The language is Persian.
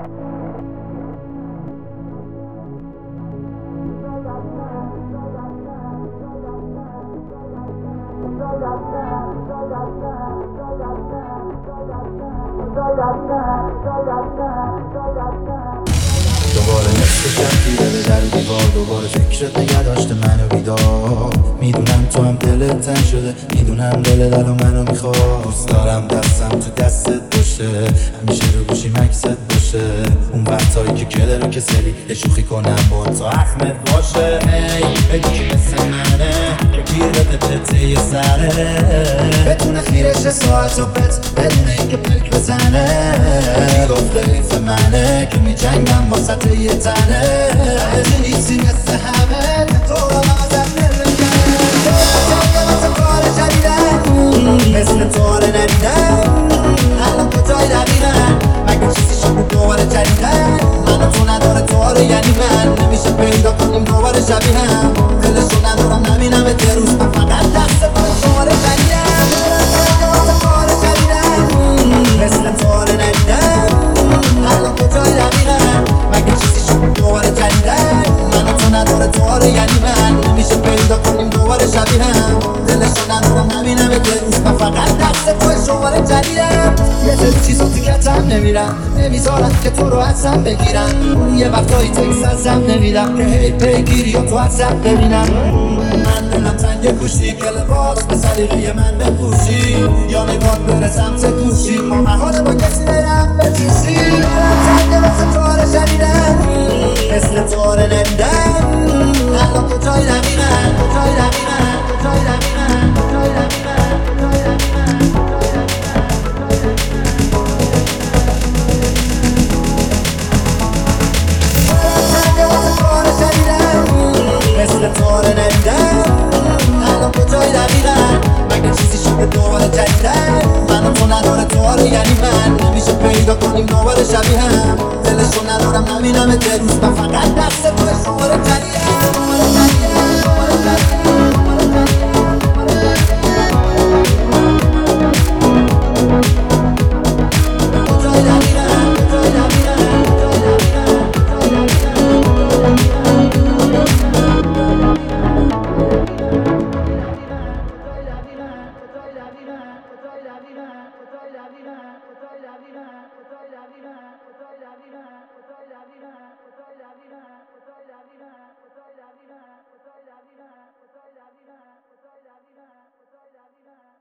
دوباره نصف شب دیده به در و دیوار، دوباره فکرت نگه داشته منو بیدار. میدونم تو هم دلت تنگ شده، میدونم دلت الان منو میخواد. دوست دارم دستم تو دستت باشه، همیشه رو گوشی مکست باشه. اون وقتایی که کله رو کسلی یه شوخی کنم با تا اخمت باشه. ای بگی که مثل منه که گیر بده پته یه سره، بتونه خیرش ساعت و پت بدون اینکه پلک بزنه. گفته حیف منه که میجنگم واسط یه تنه، تو نیستی مثل همه تو رو آزم نمیگم. جنگم واسه کار جدیدن مثل تو رو ندیدن. الان کجای دقیقن مگه چیزی شد دوباره جدیدن. من و تو نداره تو رو یعنی من نمیشه پیدا کنیم دوباره شبیه هم. دلشو ندارم نبینم یه روز من فقط دست تو دوباره جدیدن. جنگم واسه کار جدیدن مثل تو رو ندیدن. الان کجای دقیقن مگه چیزی شد دوباره جدیدن. من و تو نداره تو رو یعنی من نمیشه پیدا کنیم دوباره شبیه هم. دلشو ندارم نبینم یه روز من فقط دست تو دوباره جدیدن. یه سری چیزا تو کتم نمیرم، نمیذارم که تو رو ازم بگیرم. یه وقتایی تکس ازم نمیدم که هی پیگیری یا تو ازم ببینم. من دلم تنگ گوشی که لباس به سلیقه من بپوشی، یا نگاه بره سمت گوشی ما محاله با کسی برم بتیسی. دلم تنگ واسه تو رو شدیدن مثل تو رو ندیدن. الان کجای دقیقن کجای دقیقن کجای دقیقن کجای دقیقن کجای دقیقن. مثل تو رو ندیدن. الان کجای دقیقن مگه چیزی شده دوباره جدیدن. من و تو نداره تو رو یعنی من نمیشه پیدا کنیم دوباره شبیه هم. دلشو ندارم نبینم یه روز من فقط دست تو دوباره جدیدن. دوباره جدیدن دوباره جدیدن دوباره جدیدن. کجای دقیقن کجای دقیقن کجای دقیقن کجای دقیقن